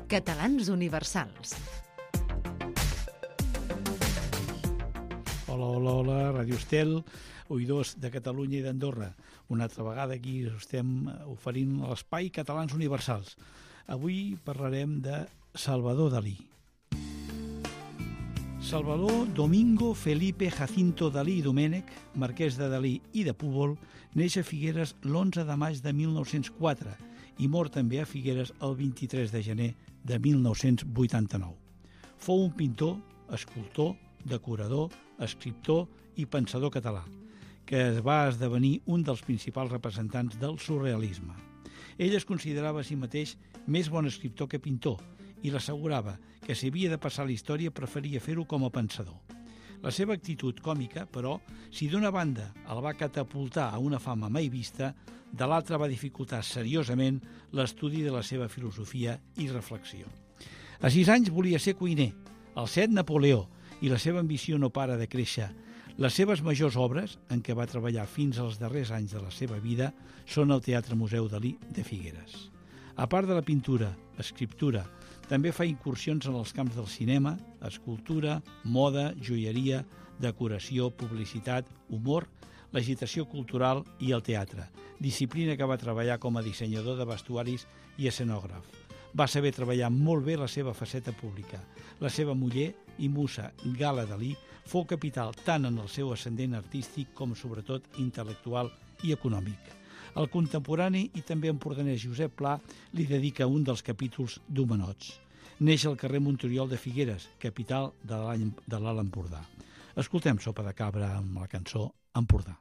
Catalans universals. Hola, Ràdio Estel, oïdors de Catalunya i d'Andorra. Una altra vegada aquí estem oferint l'espai Catalans universals. Avui parlarem de Salvador Dalí. Salvador Domingo Felipe Jacinto Dalí i Domènech, marquès de Dalí i de Púbol, neix a Figueres l'11 de maig de 1904 i mor també a Figueres el 23 de gener de 1989. Fou un pintor, escultor, decorador, escriptor i pensador català, que es va esdevenir un dels principals representants del surrealisme. Ell es considerava a si mateix més bon escriptor que pintor i l'assegurava que si havia de passar la història preferia fer-ho com a pensador. La seva actitud còmica, però, si d'una banda el va catapultar a una fama mai vista, de l'altra va dificultar seriosament l'estudi de la seva filosofia i reflexió. A 6 anys volia ser cuiner, al 7 Napoleó, i la seva ambició no para de créixer. Les seves majors obres, en què va treballar fins als darrers anys de la seva vida, són el Teatre Museu Dalí de Figueres. A part de la pintura, escriptura, també fa incursions en els camps del cinema, escultura, moda, joieria, decoració, publicitat, humor, l'agitació cultural i el teatre, disciplina que va treballar com a dissenyador de vestuaris i escenògraf. Va saber treballar molt bé la seva faceta pública. La seva muller i musa, Gala Dalí, fou capital tant en el seu ascendent artístic com, sobretot, intel·lectual i econòmic. El contemporani i també empordanès Josep Pla li dedica un dels capítols d'Homenots. Neix al carrer Montoriol de Figueres, capital de l'Alt Empordà. Escoltem Sopa de Cabra amb la cançó Empordà.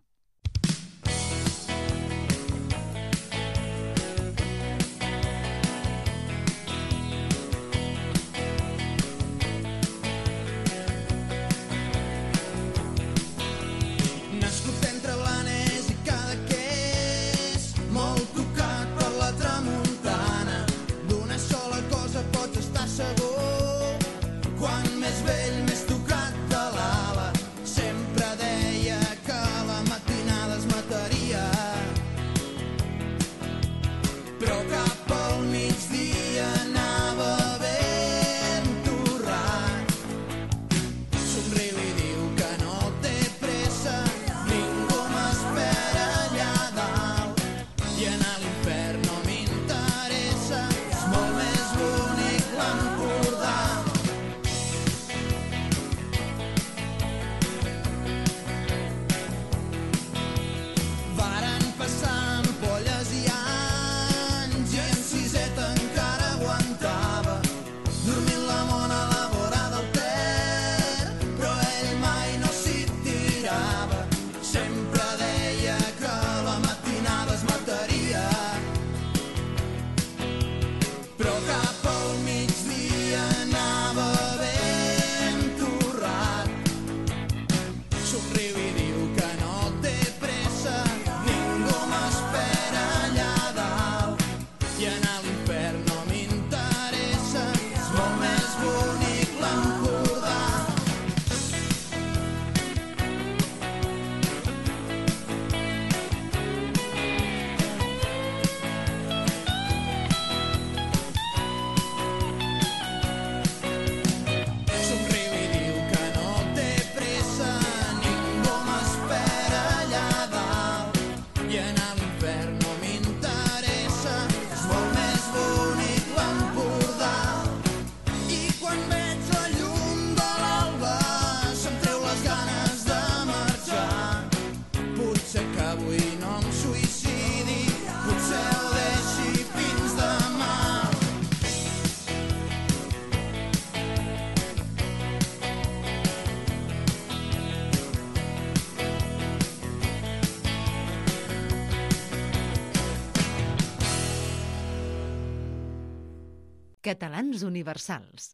Catalans universals.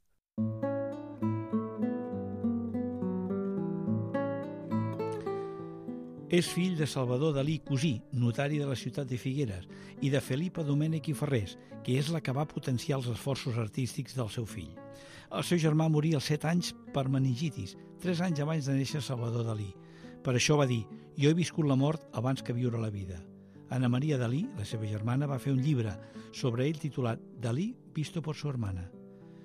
És fill de Salvador Dalí Cosí, notari de la ciutat de Figueres, i de Felipa Domènech i Ferrés, que és la que va potenciar els esforços artístics del seu fill. El seu germà morí als 7 anys per meningitis, 3 anys abans de néixer Salvador Dalí. Per això va dir: jo he viscut la mort abans que viure la vida. Ana Maria Dalí, la seva germana, va fer un llibre sobre ell titulat Dalí visto por su hermana.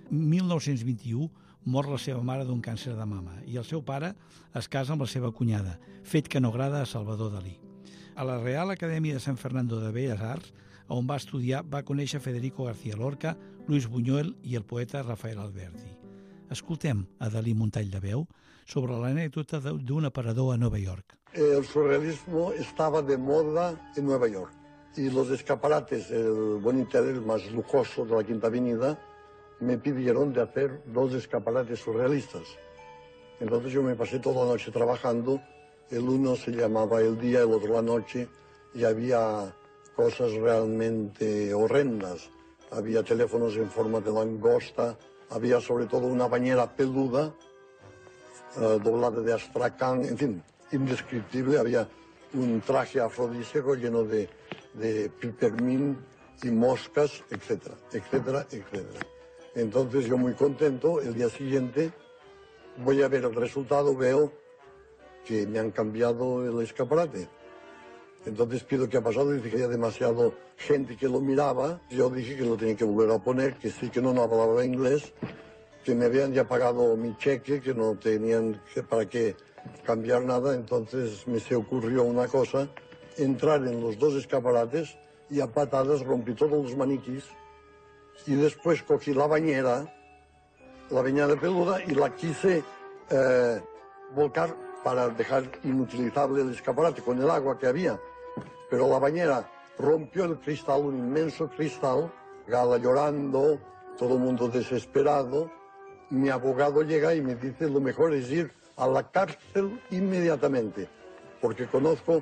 1921 mor la seva mare d'un càncer de mama i el seu pare es casa amb la seva cunyada, fet que no agrada a Salvador Dalí. A la Real Acadèmia de Sant Fernando de Belles Arts, on va estudiar, va conèixer Federico García Lorca, Luis Buñuel i el poeta Rafael Alberti. Escoltem a Dalí Montall de veu sobre l'anècdota d'un aparador a Nova York. El surrealismo estaba de moda en Nueva York y los escaparates, el Buen Interés más lujoso de la Quinta Avenida, me pidieron de hacer 2 escaparates surrealistas. Entonces yo me pasé toda la noche trabajando, el uno se llamaba El Día, el otro La Noche, y había cosas realmente horrendas. Había teléfonos en forma de langosta, había sobre todo una bañera peluda, doblada de astracán, en fin, indescriptible. Había un traje afrodisíaco lleno de pipermín y moscas, etcétera, etcétera, etcétera. Entonces yo muy contento, el día siguiente voy a ver el resultado, veo que me han cambiado el escaparate. Entonces pido qué ha pasado, dice que había demasiado gente que lo miraba. Yo dije que lo tenía que volver a poner, que sí, que no hablaba inglés, que me habían ya pagado mi cheque, que no tenían para qué cambiar nada. Entonces me se ocurrió una cosa, entrar en los 2 escaparates y a patadas rompí todos los maniquís y después cogí la bañera peluda y la quise volcar para dejar inutilizable el escaparate con el agua que había. Pero la bañera rompió el cristal, un inmenso cristal, Gala llorando, todo el mundo desesperado. Mi abogado llega y me dice, lo mejor es ir a la cárcel inmediatamente, porque conozco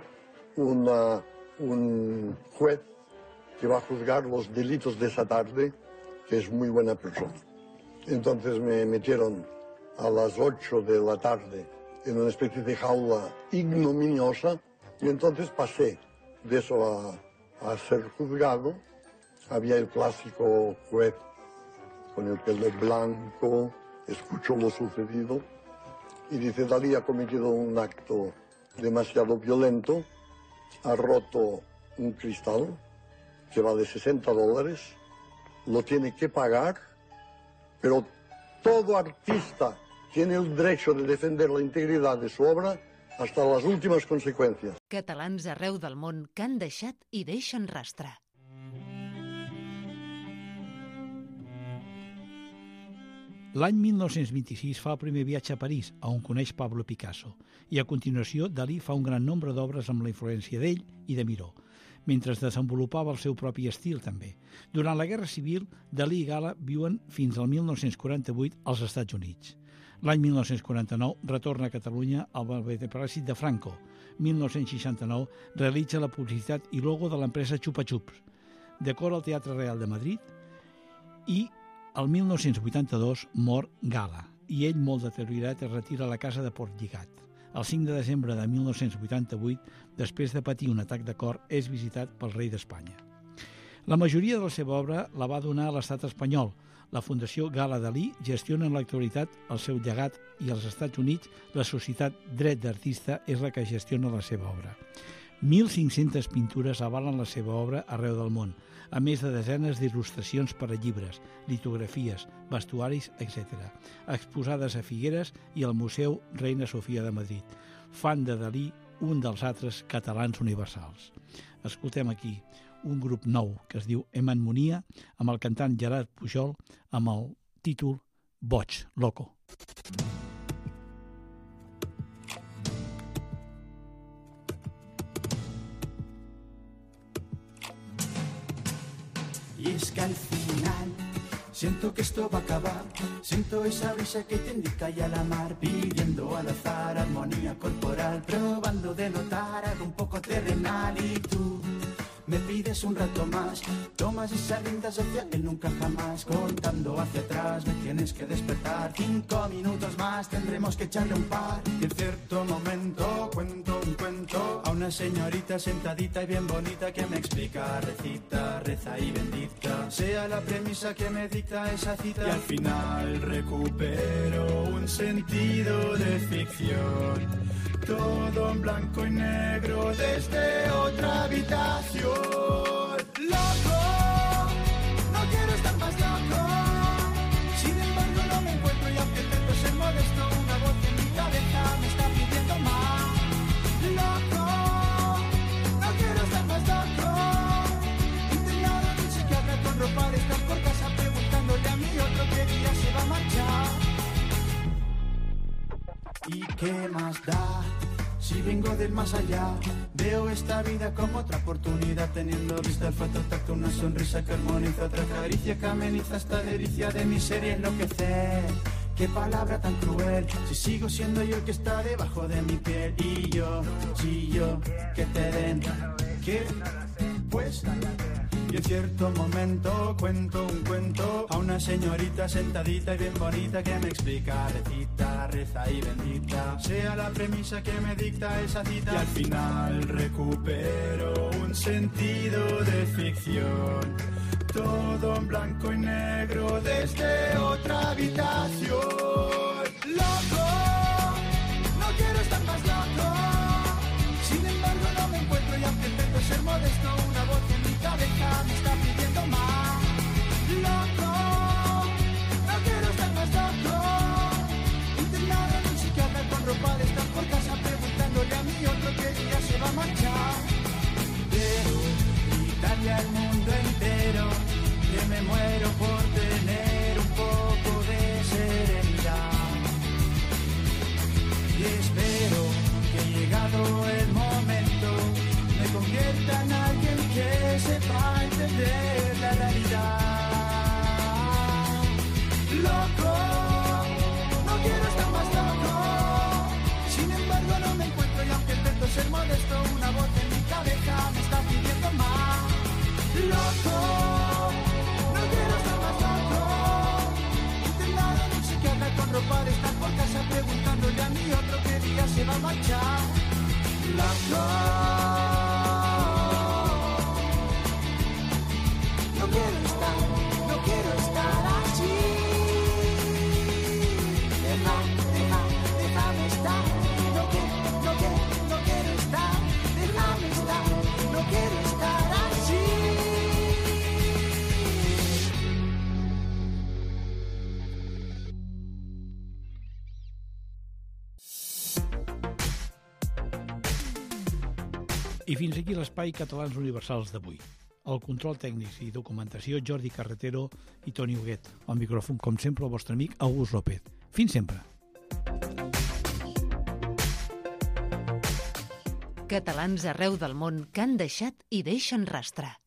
un juez que va a juzgar los delitos de esa tarde, que es muy buena persona. Entonces me metieron a las 8 de la tarde en una especie de jaula ignominiosa y entonces pasé de eso a ser juzgado. Había el clásico juez con el pelo blanco, escuchó lo sucedido y dice, Dalí ha cometido un acto demasiado violento, ha roto un cristal que vale $60, lo tiene que pagar, pero todo artista tiene el derecho de defender la integridad de su obra hasta las últimas consecuencias. Catalans arreu del món que han deixat i deixen rastre. L'any 1926 fa el primer viatge a París, on coneix Pablo Picasso, i a continuació Dalí fa un gran nombre d'obres amb la influència d'ell i de Miró, mentre desenvolupava el seu propi estil també. Durant la Guerra Civil, Dalí i Gala viuen fins al 1948 als Estats Units. L'any 1949 retorna a Catalunya al beneplàcit de Franco. 1969 realitza la publicitat i logo de l'empresa Chupa Chups, decora el Teatre Real de Madrid i el 1982 mor Gala i ell, molt deteriorat, es retira a la casa de Portlligat. El 5 de desembre de 1988, després de patir un atac de cor, és visitat pel rei d'Espanya. La majoria de la seva obra la va donar a l'estat espanyol. La Fundació Gala Dalí gestiona en l'actualitat el seu llegat i als Estats Units la Societat Dret d'Artista és la que gestiona la seva obra. 1.500 pintures avalen la seva obra arreu del món, a més de desenes d'il·lustracions per a llibres, litografies, vestuaris, etc., exposades a Figueres i al Museu Reina Sofia de Madrid. Fan de Dalí un dels altres catalans universals. Escoltem aquí un grup nou que es diu Hemanmonia, amb el cantant Gerard Pujol, amb el títol Boig, Loco. Y es que al final siento que esto va a acabar. Siento esa brisa que te indica ya la mar, pidiendo al azar armonía corporal, probando de notar algo un poco terrenal. Y tú me pides un rato más, tomas esa riendas hacia el nunca jamás, contando hacia atrás me tienes que despertar. 5 minutos más tendremos que echarle un par. Y en cierto momento cuento un cuento a una señorita sentadita y bien bonita que me explica, recita, reza y bendita sea la premisa que me dicta esa cita. Y al final recupero un sentido de ficción, todo en blanco y negro desde otra habitación. Loco, no quiero estar más loco. Si de ¿qué más da? Si vengo del más allá, veo esta vida como otra oportunidad, teniendo vista, olfato, tacto, una sonrisa que armoniza, otra caricia que ameniza esta delicia de miseria enloquecer. Qué palabra tan cruel, si sigo siendo yo el que está debajo de mi piel. Y yo, si yo, que te den, ¿qué? Pues... Y en cierto momento cuento un cuento a una señorita sentadita y bien bonita que me explica, recita, reza y bendita sea la premisa que me dicta esa cita. Y al final recupero un sentido de ficción, todo en blanco y negro desde otra habitación. Loco, no quiero estar más loco, sin embargo no me encuentro y aunque intento ser modesto, una voz en mi cabeza me está pidiendo más. Loco, no quiero estar más loco, internado en un psiquiatra con ropa de estar por casa preguntándole a mi otro que ya se va a marchar. Quiero gritarle al mundo entero que me muero por tener un poco de serenidad. Y espero que llegado el momento me convierta en alguien que sepa entender la realidad. Loco, no quiero estar más loco, sin embargo no me encuentro y aunque intento ser modesto, una voz en mi cabeza me está pidiendo más. Loco, no quiero estar más loco, internado en un psiquiatra con ropa de estar por casa preguntándole a mi otro qué día se va a marchar. Loco, no quiero estar así. Déjame estar. No quiero estar. Déjame estar. No quiero estar así. I fins aquí l'espai Catalans Universals d'avui. El control tècnic i documentació, Jordi Carretero i Toni Huguet. Al micròfon, com sempre, el vostre amic August López. Fins sempre. Catalans arreu del món que han deixat i deixen rastre.